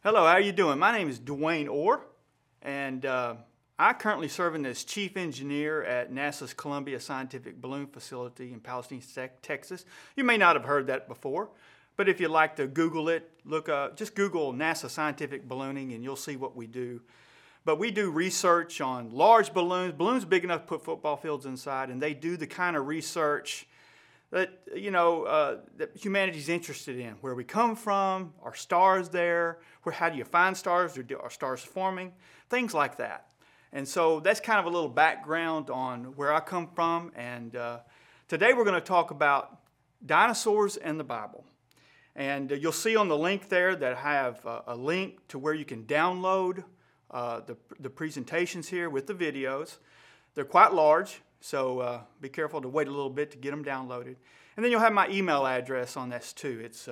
Hello, how are you doing? My name is Dwayne Orr, and I currently serving as Chief Engineer at NASA's Columbia Scientific Balloon Facility in Palestine, Texas. You may not have heard that before, but if you'd like to Google it, just Google NASA Scientific Ballooning and you'll see what we do. But we do research on large balloons big enough to put football fields inside, and they do the kind of research that that humanity's interested in. Where we come from, are stars there? How do you find stars? Are stars forming? Things like that. And so that's kind of a little background on where I come from. And today we're going to talk about dinosaurs and the Bible. And you'll see on the link there that I have a link to where you can download the presentations here with the videos. They're quite large. So be careful to wait a little bit to get them downloaded. And then you'll have my email address on this too. It's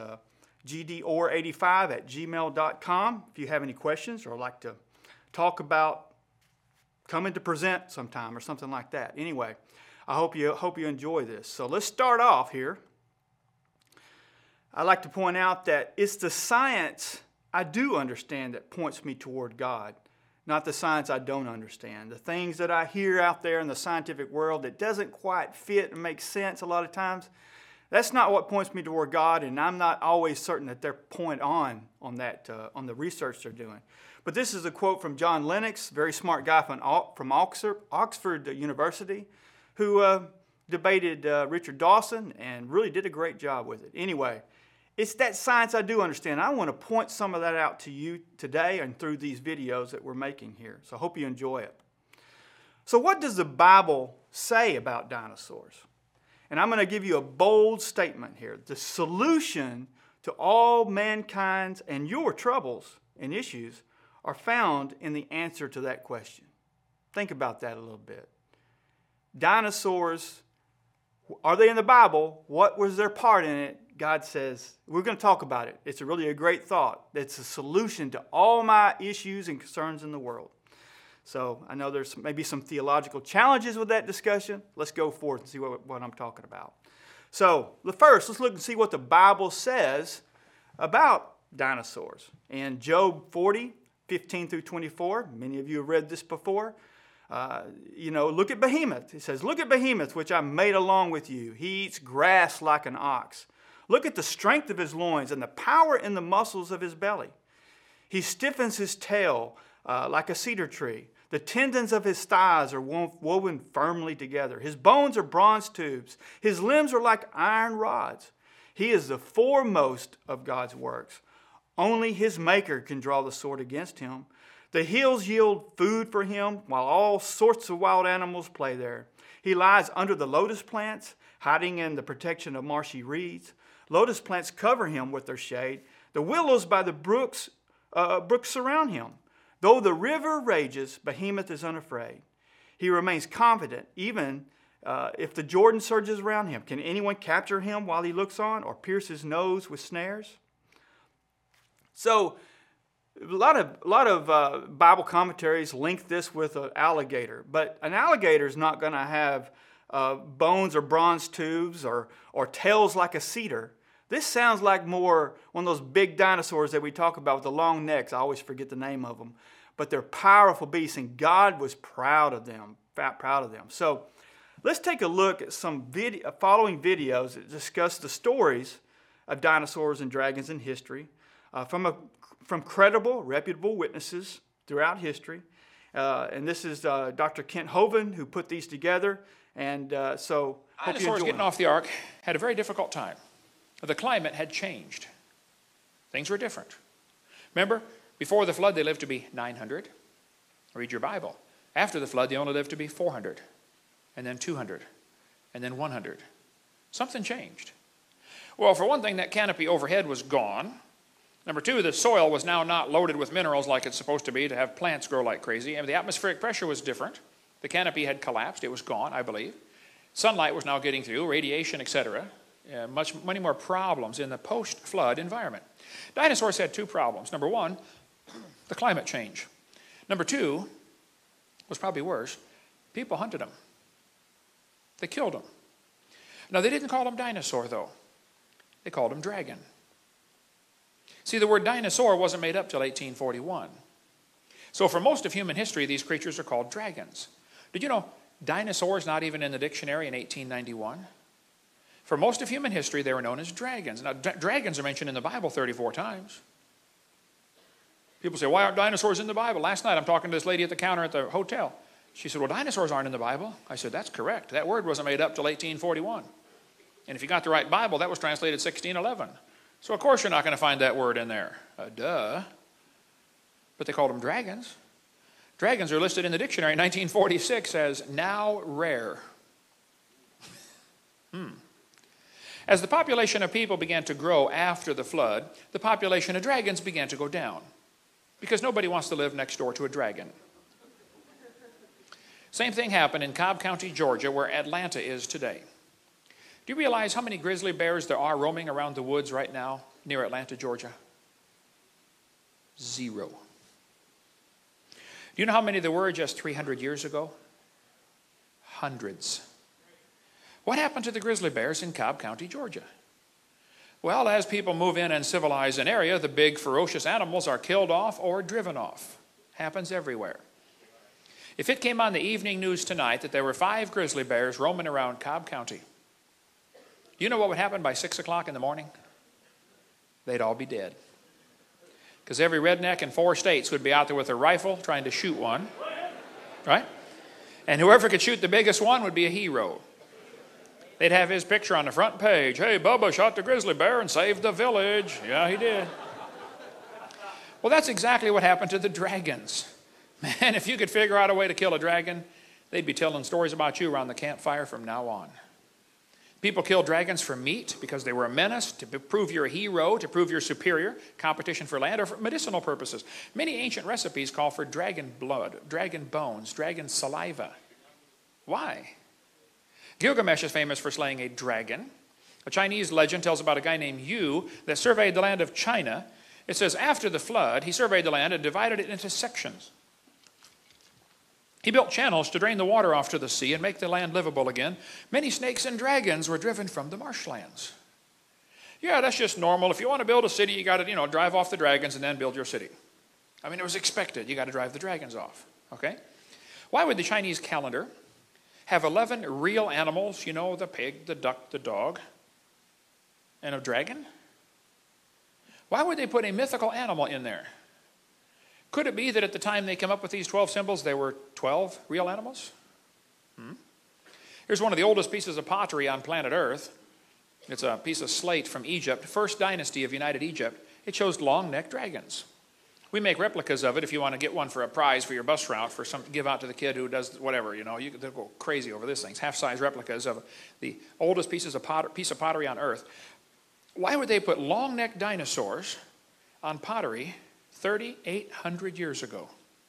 gdor85@gmail.com if you have any questions or like to talk about coming to present sometime or something like that. Anyway, I hope you enjoy this. So let's start off here. I'd like to point out that it's the science I do understand that points me toward God, not the science I don't understand. The things that I hear out there in the scientific world that doesn't quite fit and make sense a lot of times, that's not what points me toward God, and I'm not always certain that they're point on the research they're doing. But this is a quote from John Lennox, very smart guy from Oxford University, who debated Richard Dawson and really did a great job with it. Anyway, it's that science I do understand. I want to point some of that out to you today and through these videos that we're making here. So I hope you enjoy it. So what does the Bible say about dinosaurs? And I'm going to give you a bold statement here. The solution to all mankind's and your troubles and issues are found in the answer to that question. Think about that a little bit. Dinosaurs, are they in the Bible? What was their part in it? God says, we're going to talk about it. It's really a great thought. It's a solution to all my issues and concerns in the world. So I know there's maybe some theological challenges with that discussion. Let's go forth and see what I'm talking about. So first, let's look and see what the Bible says about dinosaurs. In Job 40, 15 through 24, many of you have read this before. Look at Behemoth. It says, look at Behemoth, which I made along with you. He eats grass like an ox. Look at the strength of his loins and the power in the muscles of his belly. He stiffens his tail like a cedar tree. The tendons of his thighs are woven firmly together. His bones are bronze tubes. His limbs are like iron rods. He is the foremost of God's works. Only his maker can draw the sword against him. The hills yield food for him, while all sorts of wild animals play there. He lies under the lotus plants, hiding in the protection of marshy reeds. Lotus plants cover him with their shade. The willows by the brooks surround him. Though the river rages, Behemoth is unafraid. He remains confident, even if the Jordan surges around him. Can anyone capture him while he looks on, or pierce his nose with snares? So, a lot of Bible commentaries link this with an alligator, but an alligator is not going to have bones or bronze tubes or tails like a cedar. This sounds like more one of those big dinosaurs that we talk about with the long necks. I always forget the name of them. But they're powerful beasts, and God was proud of them. So let's take a look at some following videos that discuss the stories of dinosaurs and dragons in history from credible, reputable witnesses throughout history. And this is Dr. Kent Hovind who put these together. And so hope you enjoy Dinosaurs getting them. off the ark had a very difficult time. The climate had changed. Things were different. Remember, before the flood, they lived to be 900. Read your Bible. After the flood, they only lived to be 400, and then 200, and then 100. Something changed. Well, for one thing, that canopy overhead was gone. Number two, the soil was now not loaded with minerals like it's supposed to be to have plants grow like crazy. And the atmospheric pressure was different. The canopy had collapsed. It was gone, I believe. Sunlight was now getting through, radiation, etc. Many more problems in the post-flood environment. Dinosaurs had two problems. Number one, the climate change. Number two, was probably worse, people hunted them. They killed them. Now, they didn't call them dinosaur, though. They called them dragon. See, the word dinosaur wasn't made up till 1841. So for most of human history, these creatures are called dragons. Did you know dinosaurs not even in the dictionary in 1891? For most of human history, they were known as dragons. Now, dragons are mentioned in the Bible 34 times. People say, why aren't dinosaurs in the Bible? Last night, I'm talking to this lady at the counter at the hotel. She said, well, dinosaurs aren't in the Bible. I said, that's correct. That word wasn't made up till 1841. And if you got the right Bible, that was translated 1611. So, of course, you're not going to find that word in there. Duh. But they called them dragons. Dragons are listed in the dictionary in 1946 as now rare. As the population of people began to grow after the flood, the population of dragons began to go down. Because nobody wants to live next door to a dragon. Same thing happened in Cobb County, Georgia, where Atlanta is today. Do you realize how many grizzly bears there are roaming around the woods right now near Atlanta, Georgia? 0. Do you know how many there were just 300 years ago? Hundreds. What happened to the grizzly bears in Cobb County, Georgia? Well, as people move in and civilize an area, the big ferocious animals are killed off or driven off. Happens everywhere. If it came on the evening news tonight that there were 5 grizzly bears roaming around Cobb County, you know what would happen by 6 o'clock in the morning? They'd all be dead. Because every redneck in 4 states would be out there with a rifle trying to shoot one. Right? And whoever could shoot the biggest one would be a hero. They'd have his picture on the front page. Hey, Bubba shot the grizzly bear and saved the village. Yeah, he did. Well, that's exactly what happened to the dragons. Man, if you could figure out a way to kill a dragon, they'd be telling stories about you around the campfire from now on. People kill dragons for meat because they were a menace, to prove you're a hero, to prove you're superior, competition for land, or for medicinal purposes. Many ancient recipes call for dragon blood, dragon bones, dragon saliva. Why? Gilgamesh is famous for slaying a dragon. A Chinese legend tells about a guy named Yu that surveyed the land of China. It says, after the flood, he surveyed the land and divided it into sections. He built channels to drain the water off to the sea and make the land livable again. Many snakes and dragons were driven from the marshlands. Yeah, that's just normal. If you want to build a city, you got to, drive off the dragons and then build your city. I mean, it was expected. You got to drive the dragons off. Okay? Why would the Chinese calendar have 11 real animals, the pig, the duck, the dog, and a dragon? Why would they put a mythical animal in there? Could it be that at the time they came up with these 12 symbols, there were 12 real animals? Here's one of the oldest pieces of pottery on planet Earth. It's a piece of slate from Egypt, first dynasty of United Egypt. It shows long-necked dragons. We make replicas of it if you want to get one for a prize for your bus route, for some to give out to the kid who does whatever, they'll go crazy over this thing. It's half-size replicas of the oldest piece of pottery on Earth. Why would they put long-necked dinosaurs on pottery 3,800 years ago?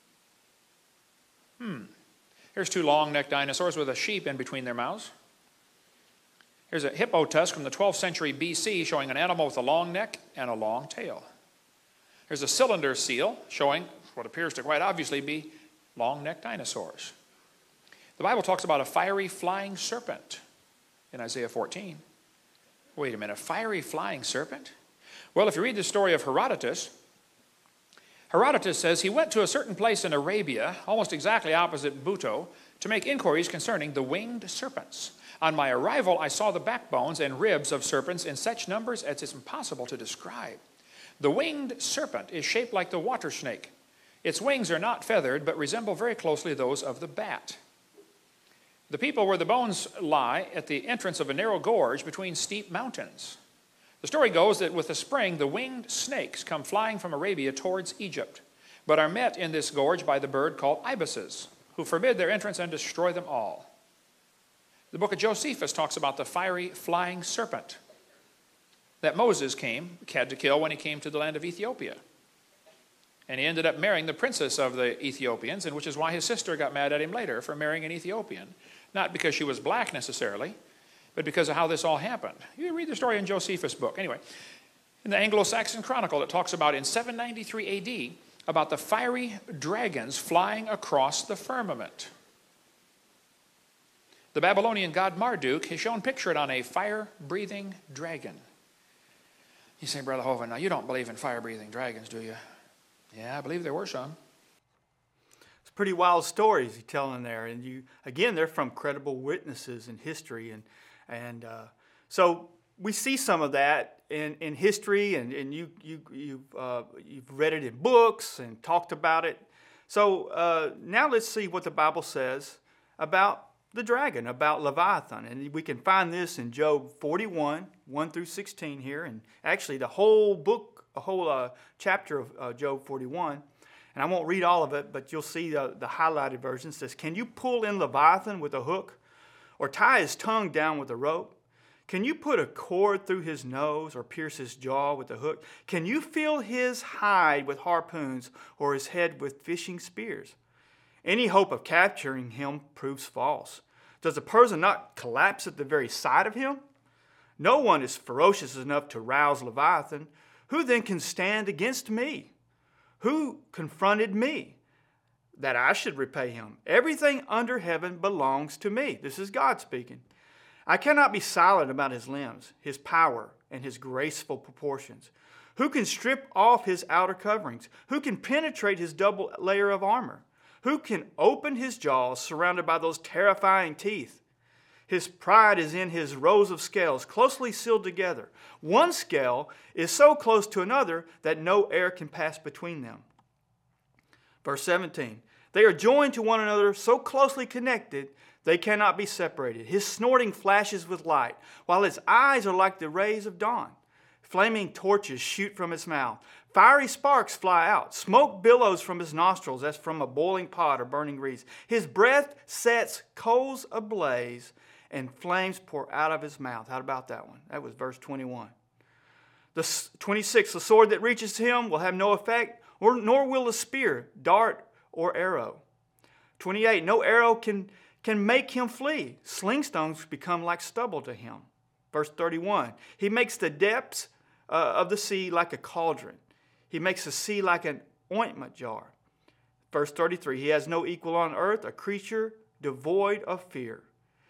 Here's 2 long-necked dinosaurs with a sheep in between their mouths. Here's a hippo tusk from the 12th century BC showing an animal with a long neck and a long tail. There's a cylinder seal showing what appears to quite obviously be long-necked dinosaurs. The Bible talks about a fiery flying serpent in Isaiah 14. Wait a minute, a fiery flying serpent? Well, if you read the story of Herodotus says he went to a certain place in Arabia, almost exactly opposite Buto, to make inquiries concerning the winged serpents. On my arrival, I saw the backbones and ribs of serpents in such numbers as it's impossible to describe. The winged serpent is shaped like the water snake. Its wings are not feathered, but resemble very closely those of the bat. The people where the bones lie at the entrance of a narrow gorge between steep mountains. The story goes that with the spring, the winged snakes come flying from Arabia towards Egypt, but are met in this gorge by the bird called ibises, who forbid their entrance and destroy them all. The book of Josephus talks about the fiery flying serpent that Moses had to kill when he came to the land of Ethiopia. And he ended up marrying the princess of the Ethiopians, and which is why his sister got mad at him later for marrying an Ethiopian. Not because she was black necessarily, but because of how this all happened. You read the story in Josephus' book. Anyway, in the Anglo-Saxon Chronicle, it talks about in 793 AD, about the fiery dragons flying across the firmament. The Babylonian god Marduk is shown pictured on a fire-breathing dragon. You say, Brother Hovind, now you don't believe in fire-breathing dragons, do you? Yeah, I believe there were some. It's pretty wild stories he's telling there. And again, they're from credible witnesses in history. So we see some of that in history, and you've read it in books and talked about it. So now let's see what the Bible says about the dragon, about Leviathan. And we can find this in Job 41, 1 through 16 here. And actually the whole book, a whole chapter of Job 41. And I won't read all of it, but you'll see the highlighted version. It says, can you pull in Leviathan with a hook or tie his tongue down with a rope? Can you put a cord through his nose or pierce his jaw with a hook? Can you fill his hide with harpoons or his head with fishing spears? Any hope of capturing him proves false. Does a person not collapse at the very sight of him? No one is ferocious enough to rouse Leviathan. Who then can stand against me? Who confronted me that I should repay him? Everything under heaven belongs to me. This is God speaking. I cannot be silent about his limbs, his power, and his graceful proportions. Who can strip off his outer coverings? Who can penetrate his double layer of armor? Who can open his jaws surrounded by those terrifying teeth? His pride is in his rows of scales, closely sealed together. One scale is so close to another that no air can pass between them. Verse 17, they are joined to one another, so closely connected, they cannot be separated. His snorting flashes with light, while his eyes are like the rays of dawn. Flaming torches shoot from his mouth. Fiery sparks fly out. Smoke billows from his nostrils as from a boiling pot or burning reeds. His breath sets coals ablaze, and flames pour out of his mouth. How about that one? That was verse 21. 26, the sword that reaches him will have no effect, nor will a spear, dart, or arrow. 28, no arrow can make him flee. Sling stones become like stubble to him. Verse 31, he makes the depths of the sea like a cauldron. He makes the sea like an ointment jar. Verse 33, he has no equal on earth, a creature devoid of fear.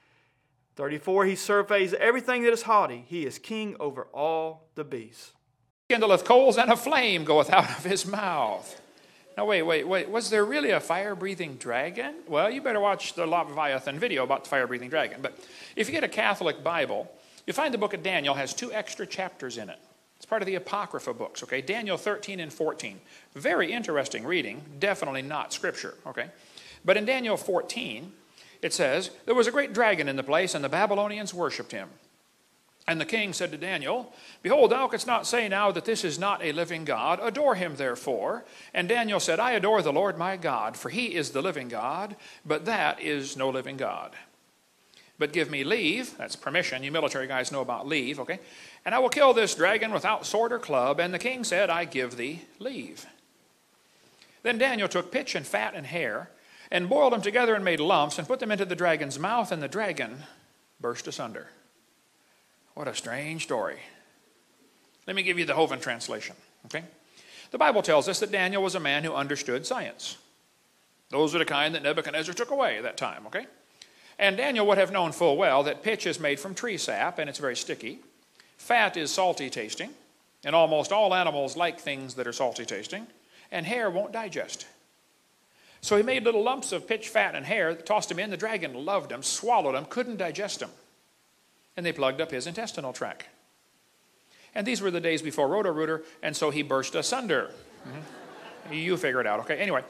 34, he surveys everything that is haughty. He is king over all the beasts. Kindleth coals, and a flame goeth out of his mouth. Now, wait. Was there really a fire-breathing dragon? Well, you better watch the Leviathan video about the fire-breathing dragon. But if you get a Catholic Bible, you find the book of Daniel has 2 extra chapters in it. It's part of the Apocrypha books, okay? Daniel 13 and 14. Very interesting reading, definitely not Scripture, okay? But in Daniel 14, it says, there was a great dragon in the place, and the Babylonians worshipped him. And the king said to Daniel, behold, thou canst not say now that this is not a living God. Adore him, therefore. And Daniel said, I adore the Lord my God, for he is the living God, but that is no living God. But give me leave, that's permission, you military guys know about leave, okay? And I will kill this dragon without sword or club. And the king said, I give thee leave. Then Daniel took pitch and fat and hair, and boiled them together and made lumps, and put them into the dragon's mouth, and the dragon burst asunder. What a strange story. Let me give you the Hovind translation, okay? The Bible tells us that Daniel was a man who understood science. Those are the kind that Nebuchadnezzar took away at that time, okay? And Daniel would have known full well that pitch is made from tree sap, and it's very sticky. Fat is salty tasting, and almost all animals like things that are salty tasting, and hair won't digest. So he made little lumps of pitch, fat, and hair, tossed them in. The dragon loved them, swallowed them, couldn't digest them. And they plugged up his intestinal tract. And these were the days before Roto-Rooter, and so he burst asunder. Mm-hmm. You figure it out, okay? Anyway.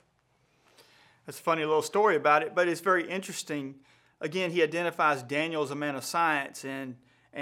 That's a funny little story about it, but it's very interesting. Again, he identifies Daniel as a man of science, and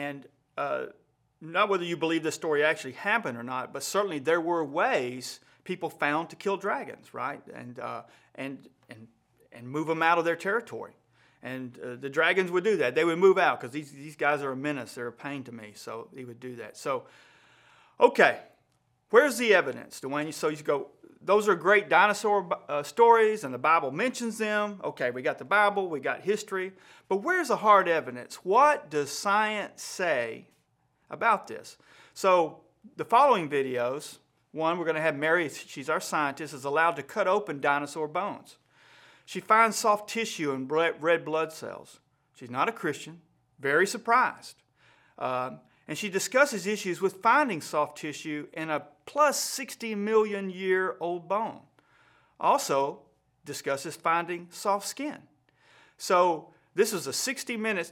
not whether you believe this story actually happened or not, but certainly there were ways people found to kill dragons, right? And move them out of their territory. And the dragons would do that. They would move out because these guys are a menace. They're a pain to me. So he would do that. So, okay, where's the evidence, Dwayne? So you go, those are great dinosaur stories, and the Bible mentions them. Okay, we got the Bible, we got history. But where's the hard evidence? What does science say about this? So the following videos, one, we're going to have Mary, she's our scientist, is allowed to cut open dinosaur bones. She finds soft tissue and red blood cells. She's not a Christian, very surprised. And And she discusses issues with finding soft tissue in a plus 60 million year old bone. Also discusses finding soft skin. So this was a 60-minute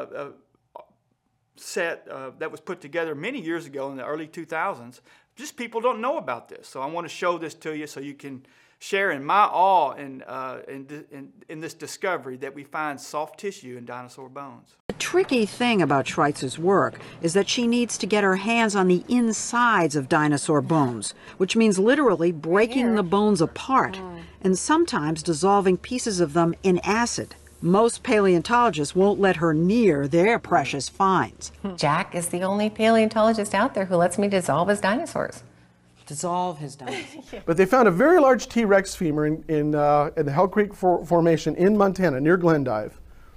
set that was put together many years ago in the early 2000s. Just people don't know about this. So I want to show this to you so you can share in my awe in this discovery that we find soft tissue in dinosaur bones. The tricky thing about Schweitzer's work is that she needs to get her hands on the insides of dinosaur bones, which means literally breaking the bones apart and sometimes dissolving pieces of them in acid. Most paleontologists won't let her near their precious finds. Jack is the only paleontologist out there who lets me dissolve his dinosaurs. Dissolve his dinosaurs. But they found a very large T-Rex femur in the Hell Creek Formation in Montana, near Glendive.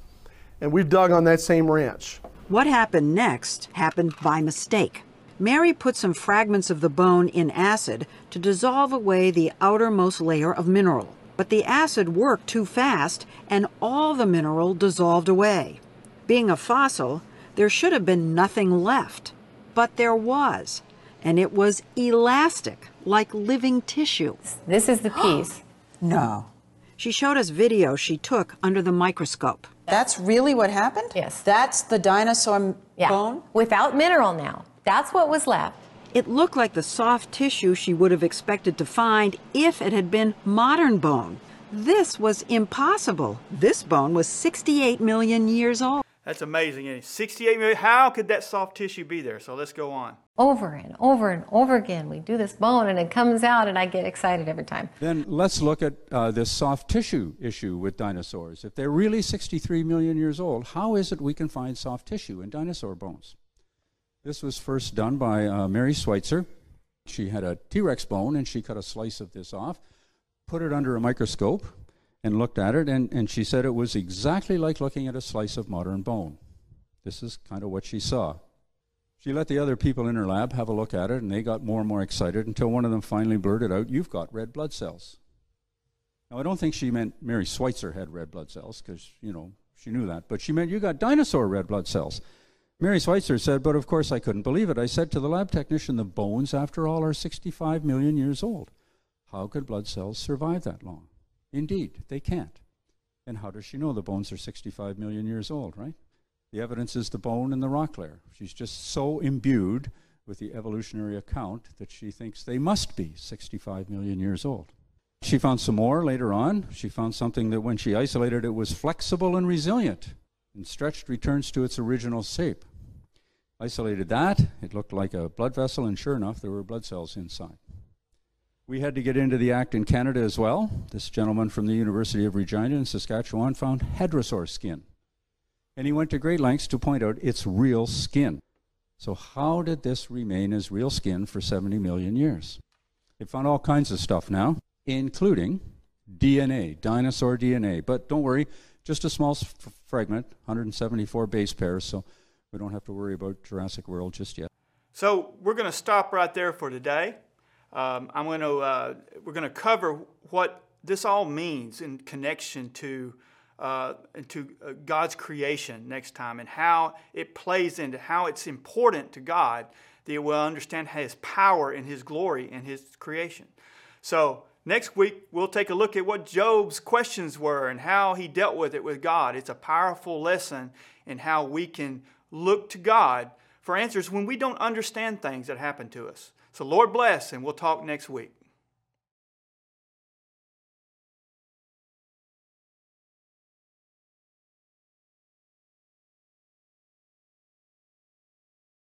And we've dug on that same ranch. What happened next happened by mistake. Mary put some fragments of the bone in acid to dissolve away the outermost layer of mineral. But the acid worked too fast, and all the mineral dissolved away. Being a fossil, there should have been nothing left. But there was, and it was elastic, like living tissue. This is the piece. No. She showed us video she took under the microscope. That's really what happened? Yes. That's the dinosaur bone? Without mineral now. That's what was left. It looked like the soft tissue she would have expected to find if it had been modern bone. This was impossible. This bone was 68 million years old. That's amazing, isn't it? 68 million. How could that soft tissue be there? So let's go on. Over and over and over again, we do this bone and it comes out and I get excited every time. Then let's look at this soft tissue issue with dinosaurs. If they're really 63 million years old, how is it we can find soft tissue in dinosaur bones? This was first done by Mary Schweitzer. She had a T-Rex bone and she cut a slice of this off, put it under a microscope and looked at it, and she said it was exactly like looking at a slice of modern bone. This is kind of what she saw. She let the other people in her lab have a look at it, and they got more and more excited until one of them finally blurted out, "You've got red blood cells." Now, I don't think she meant Mary Schweitzer had red blood cells, because, you know, she knew that, but she meant you got dinosaur red blood cells. Mary Schweitzer said, but of course I couldn't believe it. I said to the lab technician, the bones, after all, are 65 million years old. How could blood cells survive that long? Indeed, they can't. And how does she know the bones are 65 million years old, right? The evidence is the bone and the rock layer. She's just so imbued with the evolutionary account that she thinks they must be 65 million years old. She found some more later on. She found something that when she isolated it was flexible and resilient and stretched returns to its original shape. Isolated that, it looked like a blood vessel, and sure enough, there were blood cells inside. We had to get into the act in Canada as well. This gentleman from the University of Regina in Saskatchewan found hadrosaur skin. And he went to great lengths to point out it's real skin. So how did this remain as real skin for 70 million years? They found all kinds of stuff now, including DNA, dinosaur DNA. But don't worry, just a small fragment, 174 base pairs, so we don't have to worry about Jurassic World just yet. So we're going to stop right there for today. We're going to cover what this all means in connection to God's creation next time, and how it plays into how it's important to God that we'll understand His power and His glory in His creation. So next week, we'll take a look at what Job's questions were and how he dealt with it with God. It's a powerful lesson in how we can look to God for answers when we don't understand things that happen to us. So Lord bless, and we'll talk next week.